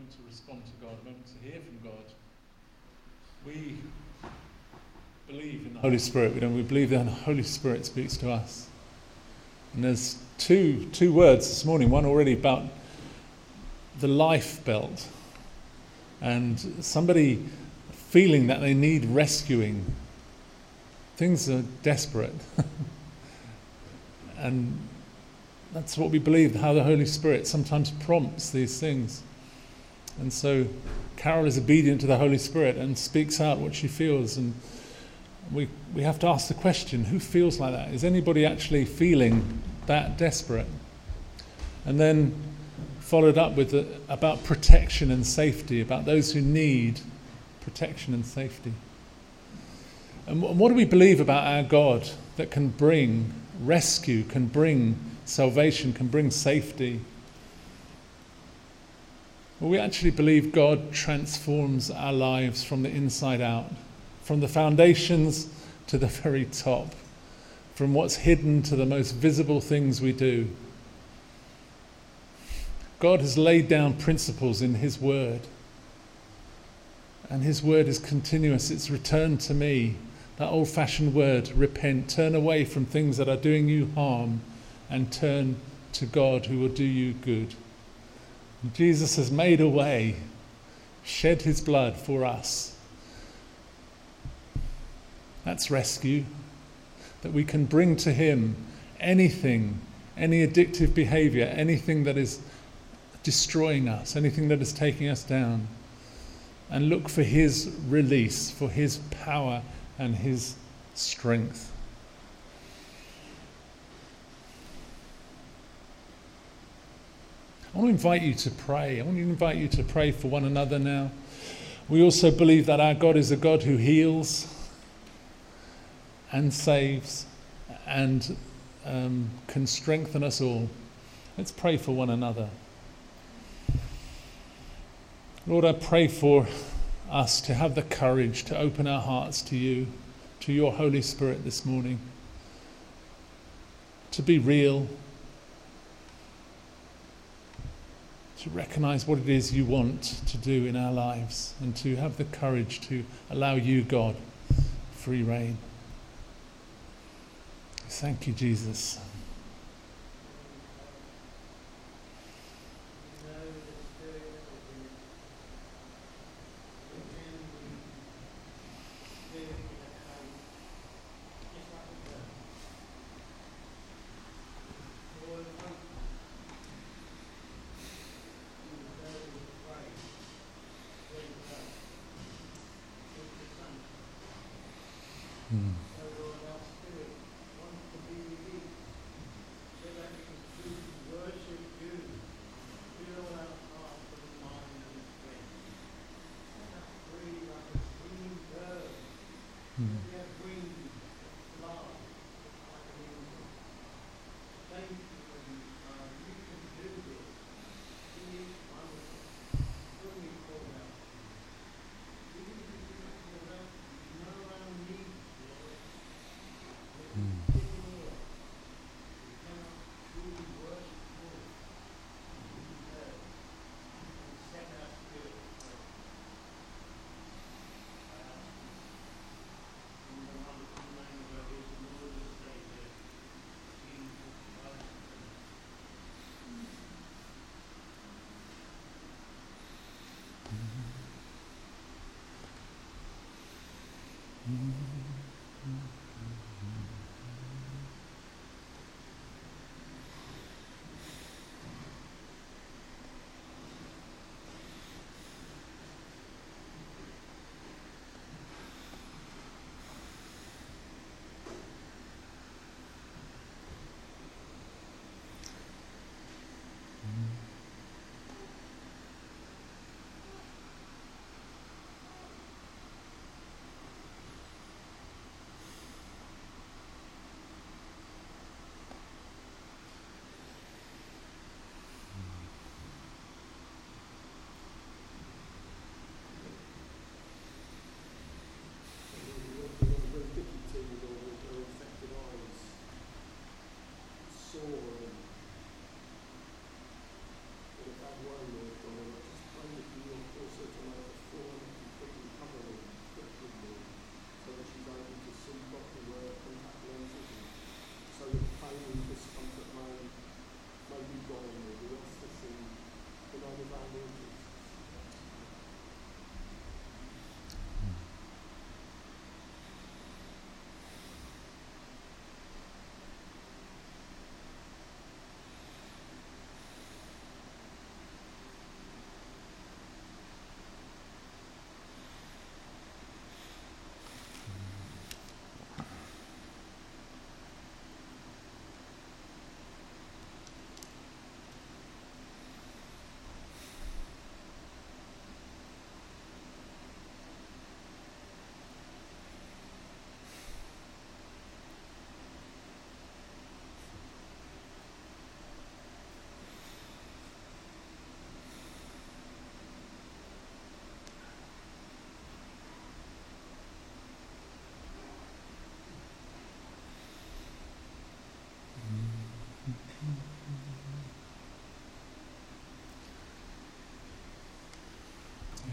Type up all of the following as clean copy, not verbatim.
moment to respond to God, a moment to hear from God, we believe in the Holy Spirit. We believe that the Holy Spirit speaks to us. And there's two words this morning, one already about the life belt and somebody feeling that they need rescuing. Things are desperate. And that's what we believe, how the Holy Spirit sometimes prompts these things. And so Carol is obedient to the Holy Spirit and speaks out what she feels. And we have to ask the question, who feels like that? Is anybody actually feeling that desperate? And then followed up with about protection and safety, about those who need protection and safety. And what do we believe about our God that can bring rescue, can bring salvation, can bring safety? Well, we actually believe God transforms our lives from the inside out, from the foundations to the very top, from what's hidden to the most visible things we do. God has laid down principles in His Word, and His Word is continuous. It's return to me, that old-fashioned word, repent, turn away from things that are doing you harm and turn to God who will do you good. And Jesus has made a way, shed His blood for us. That's rescue, that we can bring to Him anything, any addictive behavior, anything that is destroying us, anything that is taking us down, and look for His release, for His power and His strength. I want to invite you to pray. I want to invite you to pray for one another now. We also believe that our God is a God who heals and saves and can strengthen us all. Let's pray for one another. Lord, I pray for us to have the courage to open our hearts to you, to your Holy Spirit this morning, to be real, to recognize what it is you want to do in our lives, and to have the courage to allow you, God, free reign. Thank you, Jesus.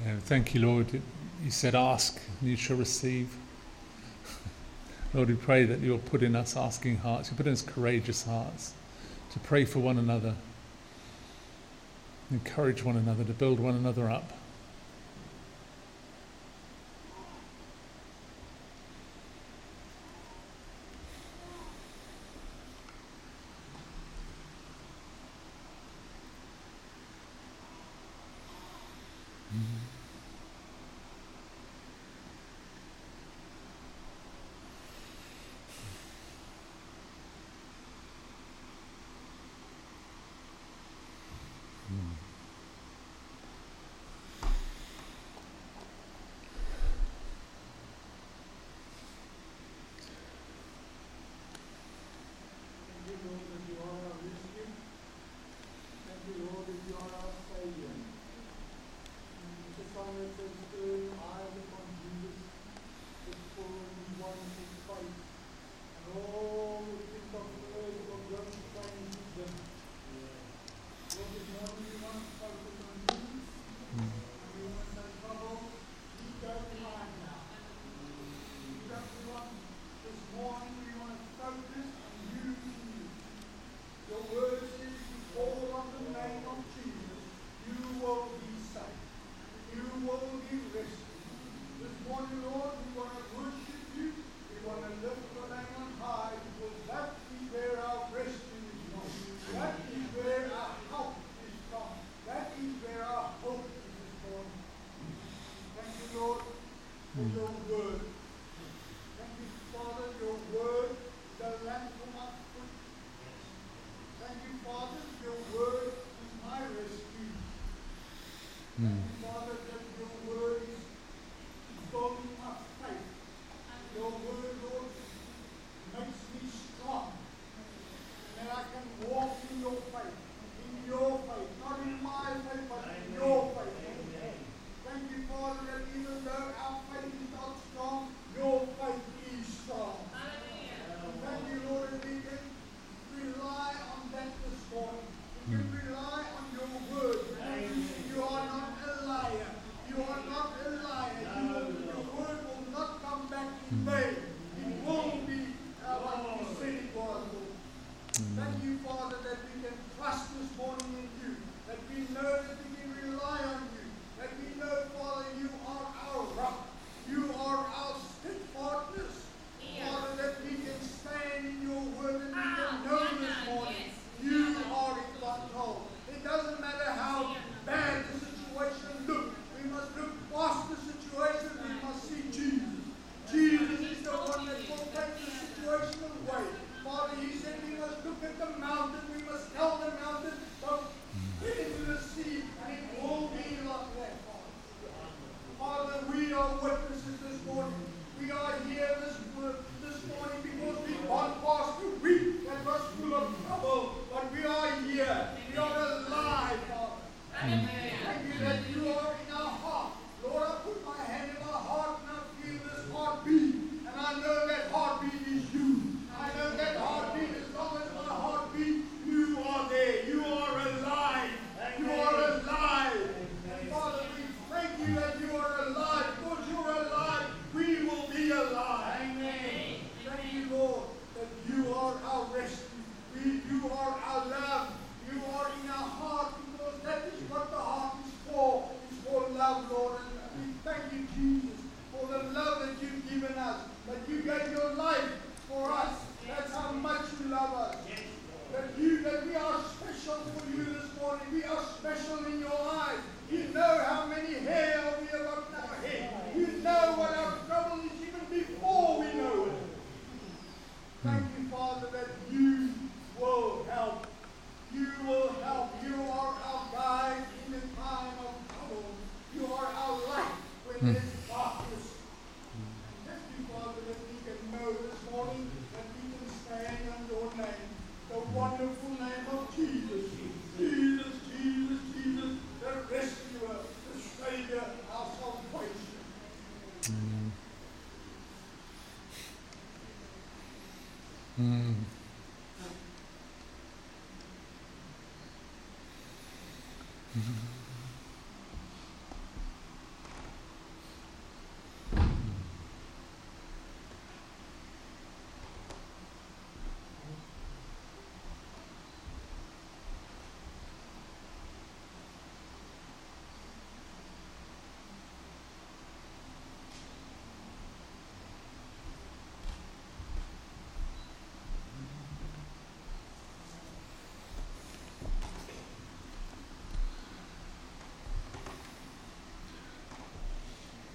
Thank you, Lord. You said, ask and you shall receive. Lord, we pray that you'll put in us asking hearts, you put in us courageous hearts to pray for one another, encourage one another, to build one another up.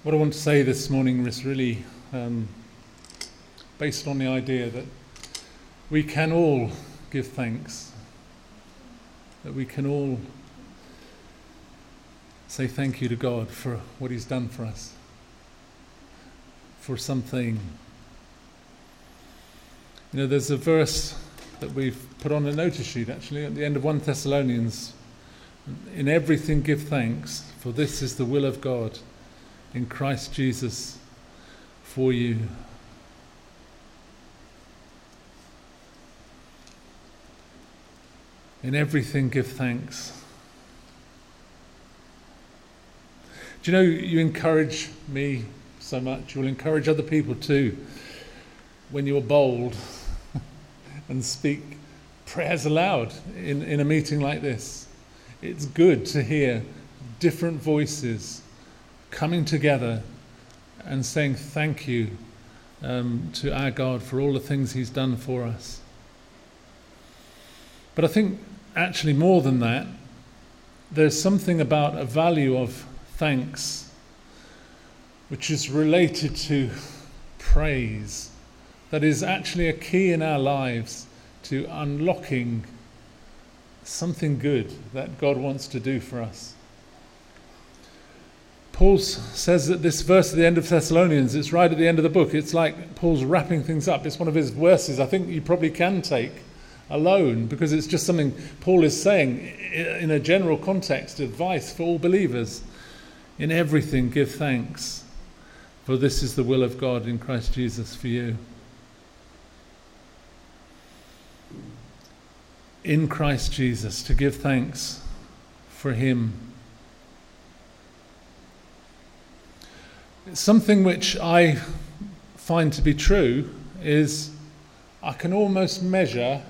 What I want to say this morning is really based on the idea that we can all give thanks, that we can all say thank you to God for what he's done for us, for something. You know, there's a verse that we've put on a notice sheet actually at the end of 1 Thessalonians. In everything give thanks, for this is the will of God in Christ Jesus for you. In everything give thanks. Do you know, you encourage me so much, you'll encourage other people too, when you're bold and speak prayers aloud in a meeting like this. It's good to hear different voices coming together and saying thank you to our God for all the things he's done for us. But I think actually more than that, there's something about a value of thanks which is related to praise that is actually a key in our lives to unlocking something good that God wants to do for us. Paul says that this verse at the end of Thessalonians, it's right at the end of the book. It's like Paul's wrapping things up. It's one of his verses I think you probably can take alone, because it's just something Paul is saying in a general context, advice for all believers. In everything give thanks, for this is the will of God in Christ Jesus for you. In Christ Jesus, to give thanks for him. Something which I find to be true is I can almost measure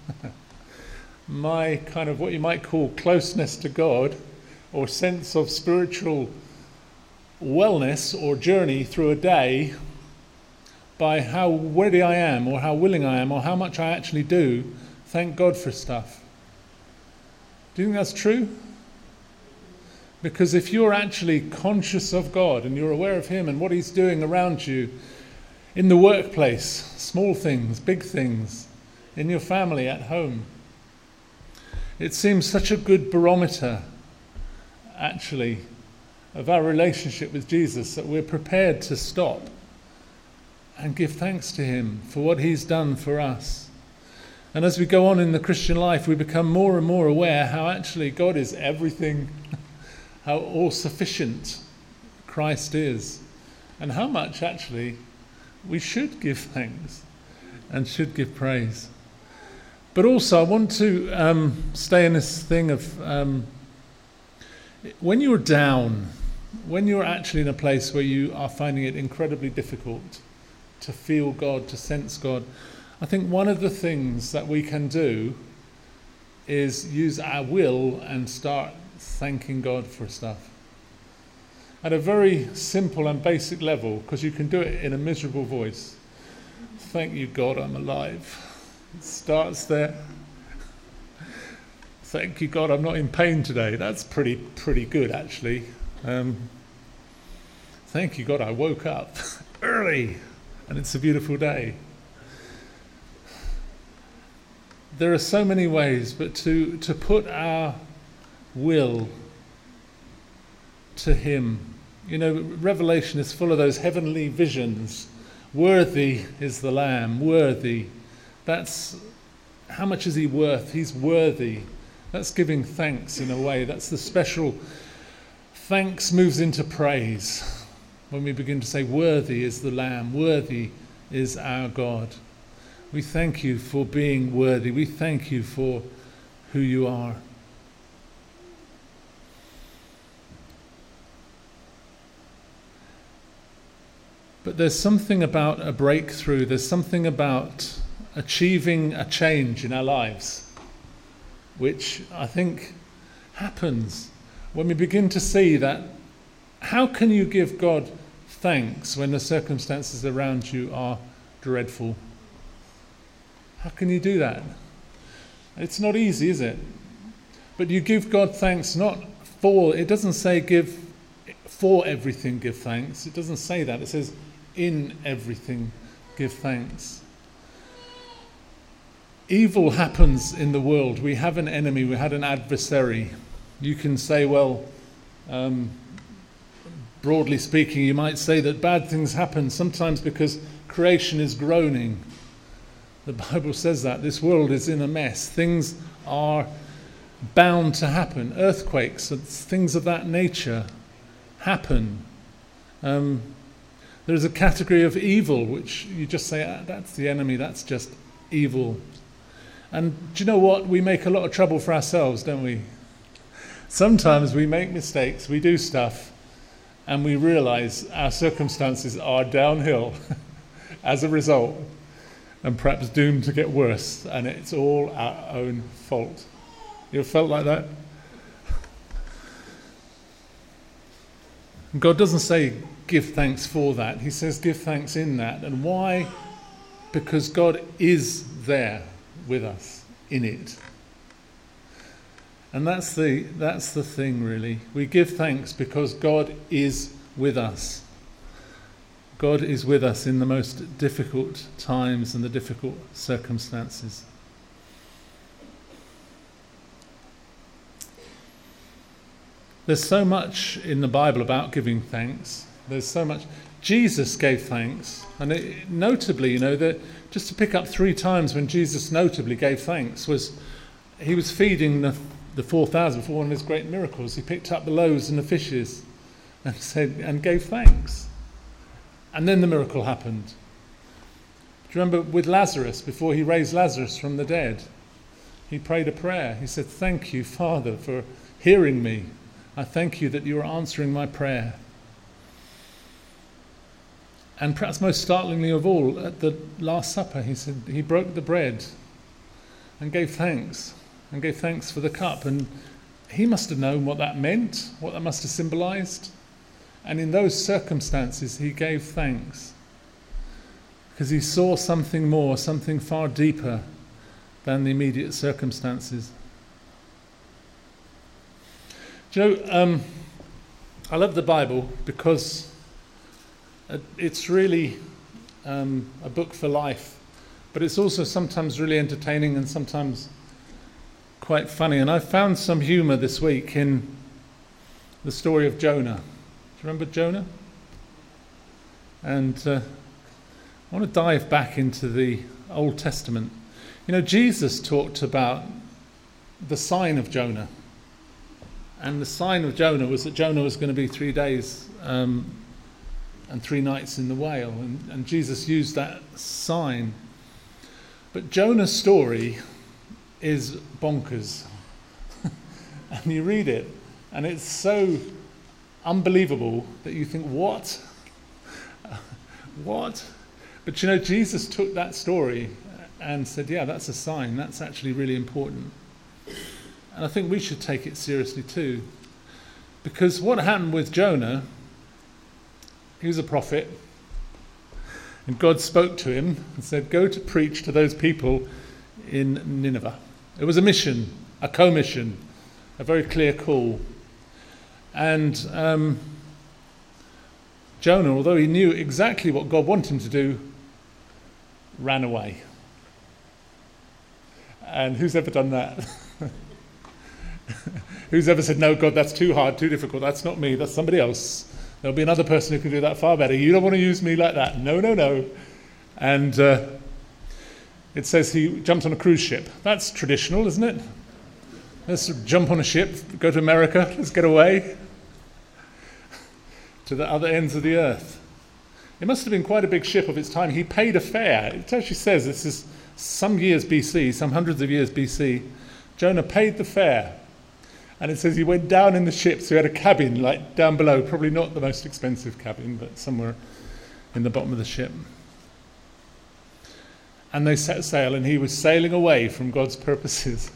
my kind of what you might call closeness to God or sense of spiritual wellness or journey through a day by how ready I am or how willing I am or how much I actually do thank God for stuff. Do you think that's true? Because if you're actually conscious of God and you're aware of him and what he's doing around you in the workplace, small things, big things, in your family, at home, it seems such a good barometer actually of our relationship with Jesus that we're prepared to stop and give thanks to him for what he's done for us. And as we go on in the Christian life, we become more and more aware how actually God is everything, how all-sufficient Christ is, and how much actually we should give thanks and should give praise. But also I want to stay in this thing of when you're down, when you're actually in a place where you are finding it incredibly difficult to feel God, to sense God, I think one of the things that we can do is use our will and start thanking God for stuff. At a very simple and basic level, because you can do it in a miserable voice. Thank you, God, I'm alive. It starts there. Thank you, God, I'm not in pain today. That's pretty good, actually. Thank you, God, I woke up early and it's a beautiful day. There are so many ways, but to put our will to him. You know, Revelation is full of those heavenly visions. Worthy is the Lamb, worthy. That's, how much is he worth? He's worthy. That's giving thanks in a way. That's the special, thanks moves into praise. When we begin to say, worthy is the Lamb, worthy is our God. We thank you for being worthy. We thank you for who you are. But there's something about a breakthrough, there's something about achieving a change in our lives, which I think happens when we begin to see that how can you give God thanks when the circumstances around you are dreadful? How can you do that? It's not easy, is it? But you give God thanks not for, it doesn't say give for everything give thanks. It doesn't say that. It says in everything give thanks. Evil happens in the world. We have an enemy. We had an adversary. You can say, well, broadly speaking, you might say that bad things happen sometimes because creation is groaning. The Bible says that. This world is in a mess. Things are bound to happen. Earthquakes and things of that nature happen. There's a category of evil which you just say, that's the enemy, that's just evil. And do you know what? We make a lot of trouble for ourselves, don't we? Sometimes we make mistakes, we do stuff, and we realise our circumstances are downhill as a result, and perhaps doomed to get worse, and it's all our own fault. You ever felt like that? God doesn't say give thanks for that. He says give thanks in that. And why? Because God is there with us in it. And that's the thing, really. We give thanks because God is with us. God is with us in the most difficult times and the difficult circumstances. There's so much in the Bible about giving thanks. There's so much. Jesus gave thanks. And notably, that just to pick up 3 times when Jesus notably gave thanks was he was feeding the 4,000 for one of his great miracles. He picked up the loaves and the fishes and gave thanks. And then the miracle happened. Do you remember with Lazarus, before he raised Lazarus from the dead, he prayed a prayer. He said, "Thank you, Father, for hearing me. I thank you that you are answering my prayer." And perhaps most startlingly of all, at the Last Supper, he said he broke the bread and gave thanks for the cup. And he must have known what that meant, what that must have symbolized. And in those circumstances, he gave thanks because he saw something more, something far deeper than the immediate circumstances. Do you know, I love the Bible because it's really a book for life, but it's also sometimes really entertaining and sometimes quite funny. And I found some humour this week in the story of Jonah. Do you remember Jonah? And I want to dive back into the Old Testament. Jesus talked about the sign of Jonah. And the sign of Jonah was that Jonah was going to be 3 days and 3 nights in the whale. And Jesus used that sign. But Jonah's story is bonkers. And you read it, and it's so unbelievable that you think, what? What? But Jesus took that story and said, yeah, that's a sign. That's actually really important. And I think we should take it seriously too. Because what happened with Jonah, he was a prophet. And God spoke to him and said, go to preach to those people in Nineveh. It was a mission, a commission, a very clear call. And Jonah, although he knew exactly what God wanted him to do, ran away. And who's ever done that? Who's ever said, no, God, that's too hard, too difficult, that's not me, that's somebody else. There'll be another person who can do that far better. You don't want to use me like that. No, no, no. And it says he jumped on a cruise ship. That's traditional, isn't it? Let's jump on a ship, go to America, let's get away to the other ends of the earth. It must have been quite a big ship of its time. He paid a fare. It actually says this is some years BC, some hundreds of years BC. Jonah paid the fare. And it says he went down in the ship, so he had a cabin like down below, probably not the most expensive cabin, but somewhere in the bottom of the ship. And they set sail, and he was sailing away from God's purposes.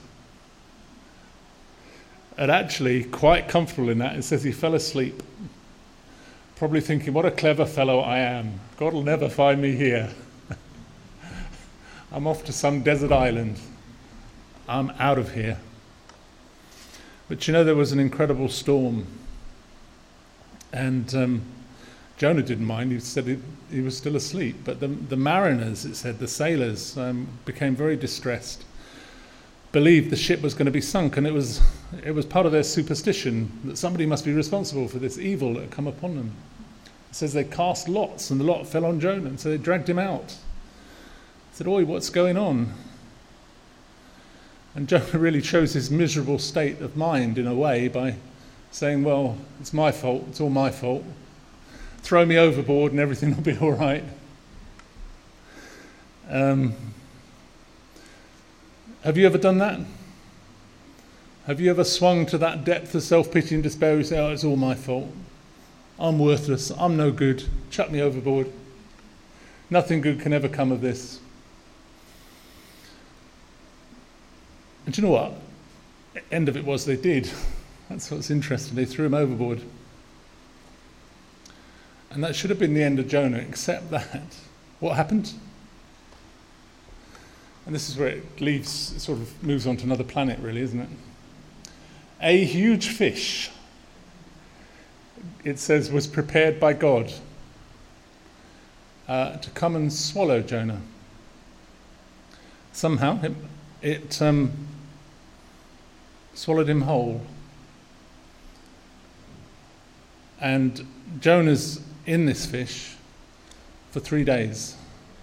And actually, quite comfortable in that, it says he fell asleep, probably thinking, what a clever fellow I am. God will never find me here. I'm off to some desert island. I'm out of here. But there was an incredible storm. And Jonah didn't mind. He said he was still asleep. But the mariners, it said, the sailors, became very distressed, believed the ship was going to be sunk, and it was part of their superstition that somebody must be responsible for this evil that had come upon them. It says they cast lots, and the lot fell on Jonah, and so they dragged him out. Said, "Oi, what's going on?" And Jonah really chose his miserable state of mind in a way by saying, "Well, it's my fault, it's all my fault. Throw me overboard and everything will be all right." Have you ever done that? Have you ever swung to that depth of self-pity and despair where you say, "Oh, it's all my fault. I'm worthless, I'm no good, chuck me overboard. Nothing good can ever come of this." And do you know what? The end of it was they did. That's what's interesting. They threw him overboard. And that should have been the end of Jonah, except that. What happened? And this is where it sort of moves on to another planet, really, isn't it? A huge fish, it says, was prepared by God to come and swallow Jonah. Somehow it swallowed him whole. And Jonah's in this fish for 3 days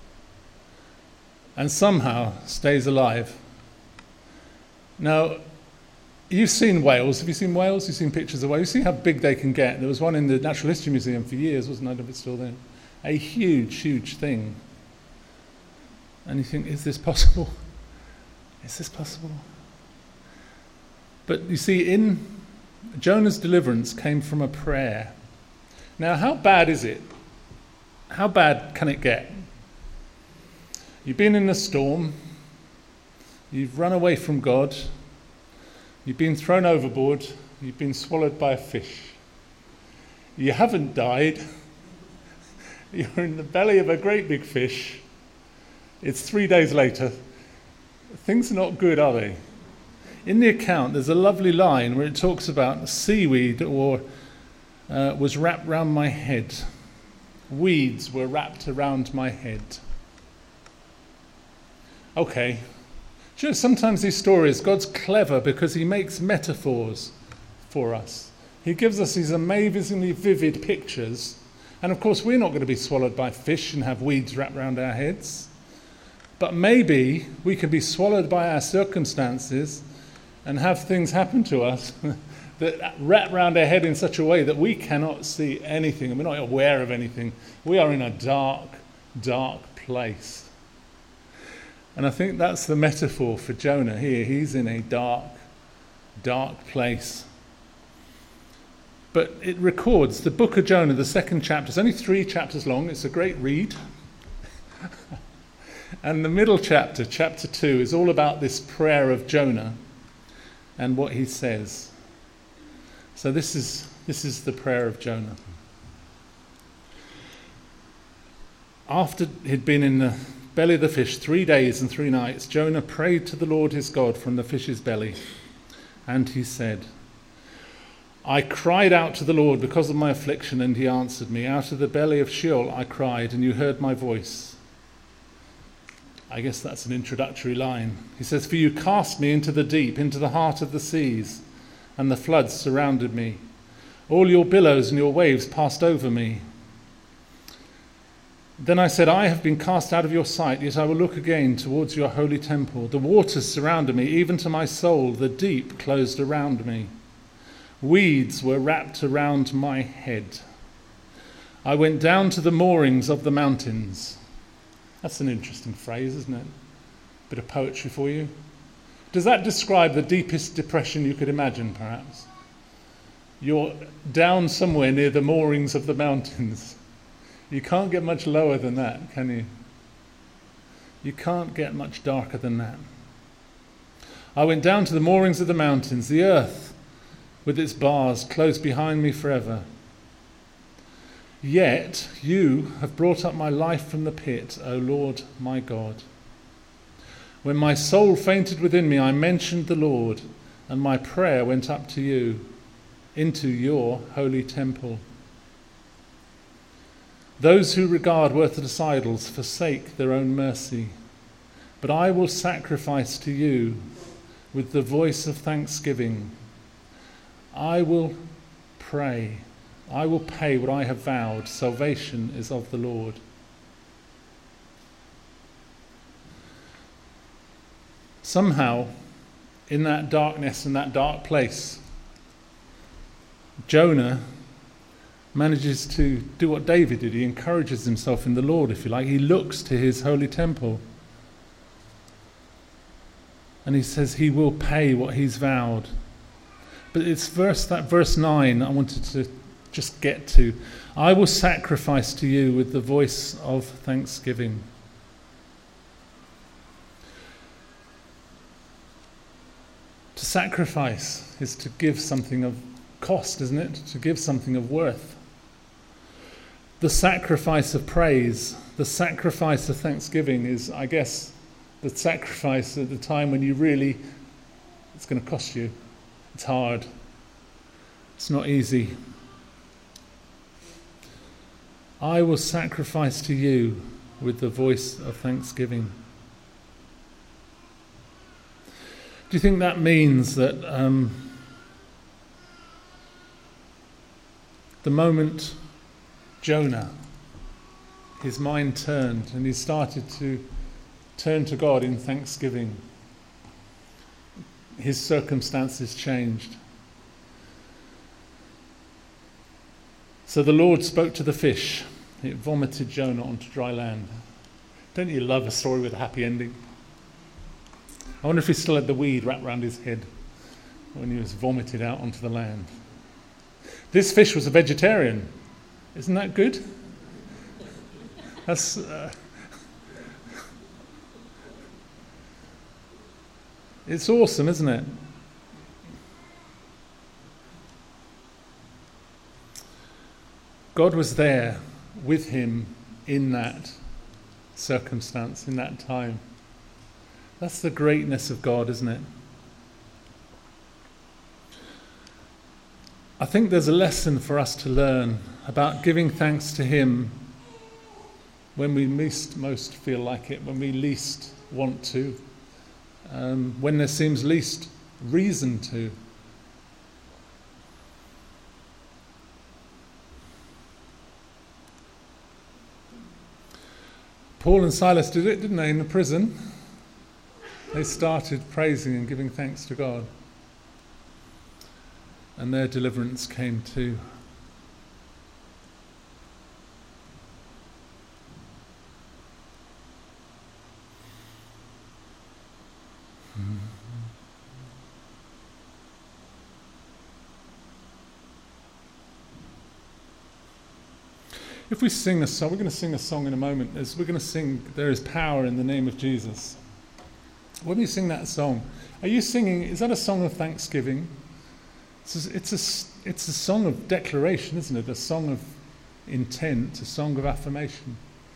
and somehow stays alive. Now, you've seen whales. Have you seen whales? You've seen pictures of whales. You see how big they can get. There was one in the Natural History Museum for years, wasn't it? I don't know if it's still there. A huge, huge thing. And you think, is this possible? Is this possible? But you see, in Jonah's deliverance came from a prayer. Now, how bad is it? How bad can it get? You've been in a storm. You've run away from God. You've been thrown overboard. You've been swallowed by a fish. You haven't died. You're in the belly of a great big fish. It's 3 days later. Things are not good, are they? In the account, there's a lovely line where it talks about seaweed was wrapped round my head. Weeds were wrapped around my head. Okay. Do you know, sometimes these stories, God's clever because he makes metaphors for us. He gives us these amazingly vivid pictures. And of course, we're not going to be swallowed by fish and have weeds wrapped around our heads. But maybe we can be swallowed by our circumstances and have things happen to us that wrap around our head in such a way that we cannot see anything and we're not aware of anything. We are in a dark, dark place. And I think that's the metaphor for Jonah here. He's in a dark, dark place. But it records the book of Jonah, the second chapter. It's only 3 chapters long. It's a great read. And the middle chapter, chapter 2, is all about this prayer of Jonah and what he says. So this is the prayer of Jonah. After he'd been in the belly of the fish 3 days and 3 nights, Jonah prayed to the Lord his God from the fish's belly. And he said, "I cried out to the Lord because of my affliction, and he answered me. Out of the belly of Sheol I cried, and you heard my voice." I guess that's an introductory line. He says, "For you cast me into the deep, into the heart of the seas, and the floods surrounded me. All your billows and your waves passed over me. Then I said, I have been cast out of your sight, yet I will look again towards your holy temple. The waters surrounded me, even to my soul. The deep closed around me. Weeds were wrapped around my head. I went down to the moorings of the mountains." That's an interesting phrase, isn't it? Bit of poetry for you. Does that describe the deepest depression you could imagine, perhaps? You're down somewhere near the moorings of the mountains. You can't get much lower than that, can you? You can't get much darker than that. I went down to the moorings of the mountains. The earth, with its bars, closed behind me forever. Yet you have brought up my life from the pit, O Lord my God. When my soul fainted within me, I mentioned the Lord, and my prayer went up to you, into your holy temple. Those who regard worthless idols forsake their own mercy. But I will sacrifice to you with the voice of thanksgiving. I will pray. I will pay what I have vowed. Salvation is of the Lord. Somehow, in that darkness, in that dark place, Jonah manages to do what David did. He encourages himself in the Lord, if you like. He looks to his holy temple. And he says he will pay what he's vowed. But it's verse 9 I wanted to just get to. I will sacrifice to you with the voice of thanksgiving. To sacrifice is to give something of cost, isn't it? To give something of worth. The sacrifice of praise, the sacrifice of thanksgiving is, I guess, the sacrifice at the time when you really, it's going to cost you. It's hard. It's not easy. I will sacrifice to you with the voice of thanksgiving. Do you think that means that the moment Jonah, his mind turned and he started to turn to God in thanksgiving, his circumstances changed? So the Lord spoke to the fish. It vomited Jonah onto dry land. Don't you love a story with a happy ending? I wonder if he still had the weed wrapped around his head when he was vomited out onto the land. This fish was a vegetarian. Isn't that good? That's it's awesome, isn't it? God was there with him in that circumstance, in that time. That's the greatness of God, isn't it? I think there's a lesson for us to learn about giving thanks to him when we most feel like it, when we least want to, when there seems least reason to. Paul and Silas did it, didn't they, in the prison? They started praising and giving thanks to God. And their deliverance came too. If we sing a song, we're going to sing a song in a moment. We're going to sing "There Is Power in the Name of Jesus." When you sing that song, are you singing? Is that a song of thanksgiving? It's a song of declaration, isn't it? A song of intent, a song of affirmation.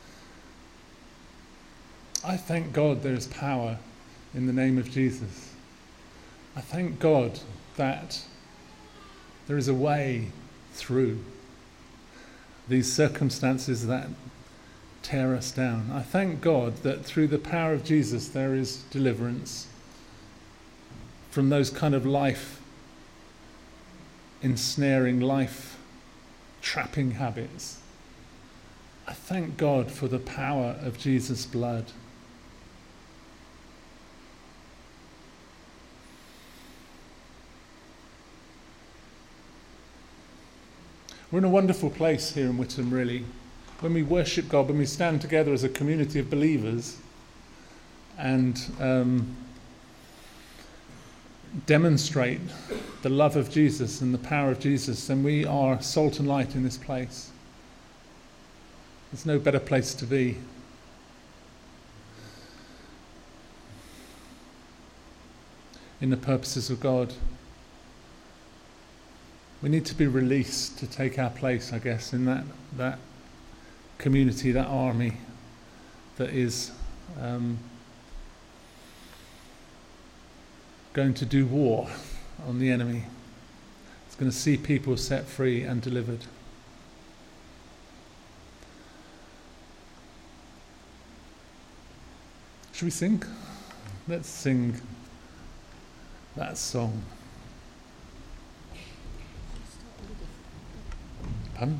I thank God there is power in the name of Jesus. I thank God that there is a way through these circumstances that tear us down. I thank God that through the power of Jesus there is deliverance from those kind of life ensnaring, life trapping habits. I thank God for the power of Jesus' blood. We're in a wonderful place here in Whittam, really. When we worship God, when we stand together as a community of believers and demonstrate the love of Jesus and the power of Jesus, then we are salt and light in this place. There's no better place to be. In the purposes of God. We need to be released to take our place, I guess, in that community, that army that is going to do war on the enemy. It's going to see people set free and delivered. Should we sing? Let's sing that song. Pardon?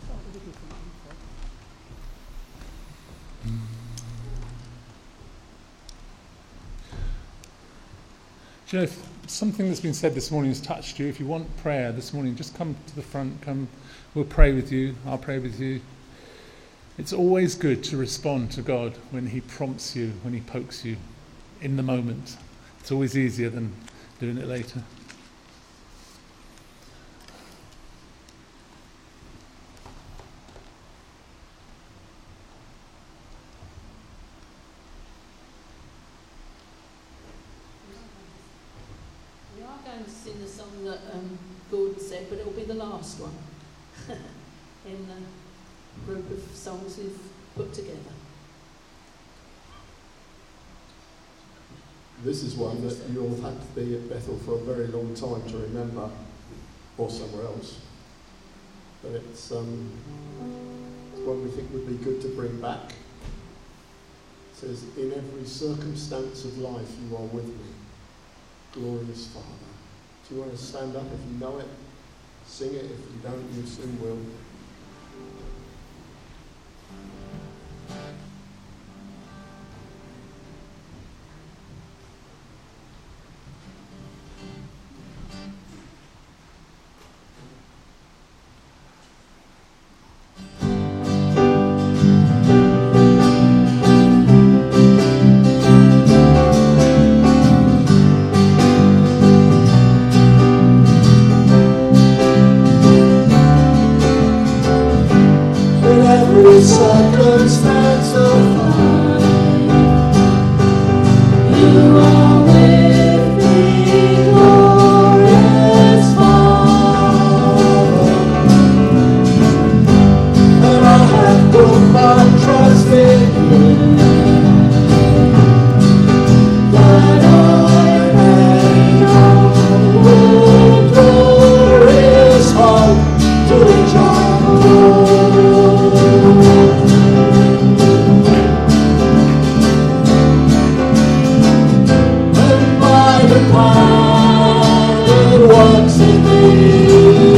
Do you know, if something that's been said this morning has touched you, if you want prayer this morning, just come to the front, we'll pray with you, I'll pray with you. It's always good to respond to God when he prompts you, when he pokes you in the moment. It's always easier than doing it later. Going to sing a song that Gordon said, but it'll be the last one in the group of songs we've put together. This is one that you'll have to be at Bethel for a very long time to remember, or somewhere else. But it's one we think would be good to bring back. It says, "In every circumstance of life you are with me, glorious Father." Do you want to stand up if you know it? Sing it. If you don't, you soon will. Circumstance of life, you are with me, glorious Father, and I have put my trust in you, that I may know the glorious hope to which I belong. Works in me,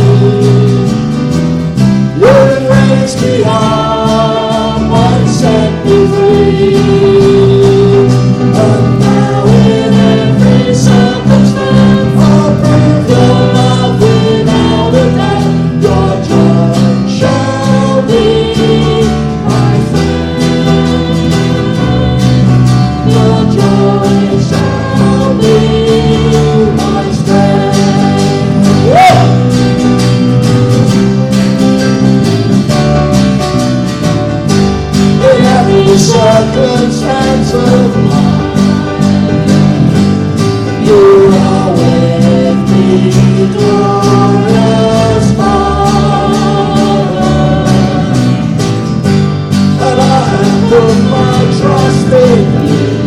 you raised me up and set me free, and now in every circumstance I'll prove your love without a doubt. Your joy shall be my friend, your joy shall be my strength. In every circumstance of life, you are with me, glorious Father, and I have put my trust in you,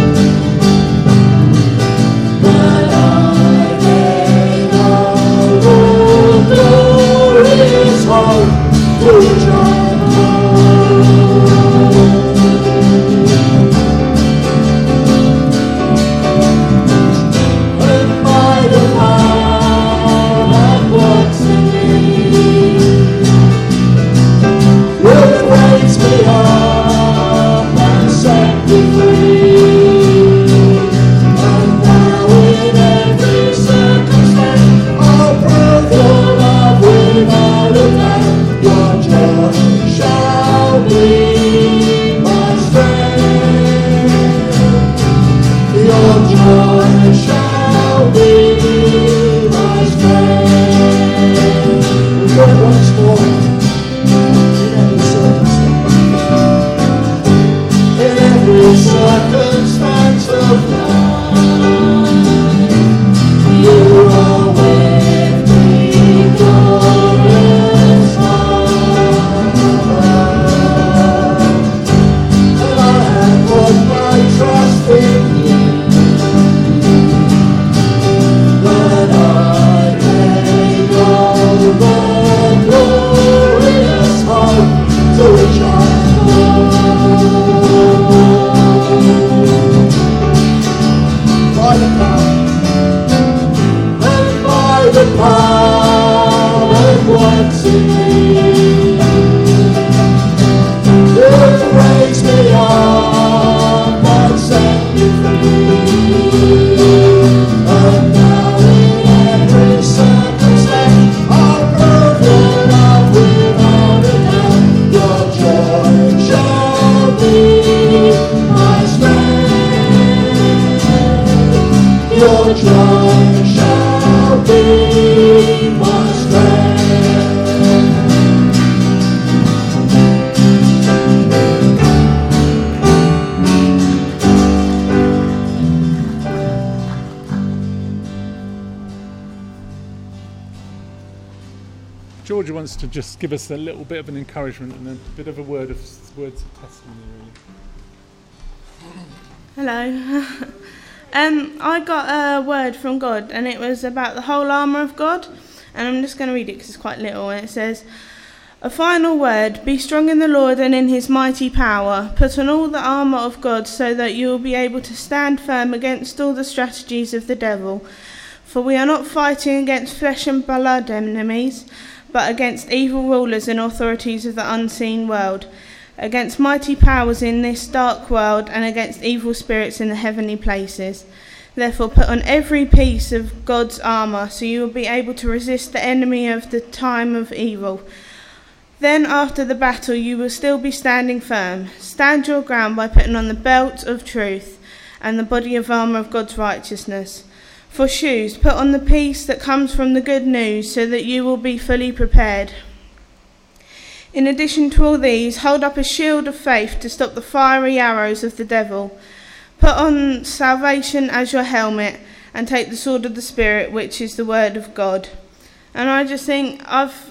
that I may know the glorious hope to which I belong. Georgia wants to just give us a little bit of an encouragement and a bit of a words of testimony, really. Hello. I got a word from God, and it was about the whole armour of God, and I'm just going to read it because it's quite little, and it says, "A final word, be strong in the Lord and in his mighty power. Put on all the armour of God so that you will be able to stand firm against all the strategies of the devil. For we are not fighting against flesh and blood enemies, but against evil rulers and authorities of the unseen world, against mighty powers in this dark world, and against evil spirits in the heavenly places. Therefore put on every piece of God's armour, so you will be able to resist the enemy of the time of evil. Then after the battle you will still be standing firm. Stand your ground by putting on the belt of truth and the body of armour of God's righteousness. For shoes, put on the peace that comes from the good news, so that you will be fully prepared. In addition to all these, hold up a shield of faith to stop the fiery arrows of the devil. Put on salvation as your helmet, and take the sword of the Spirit, which is the word of God." And I just think I've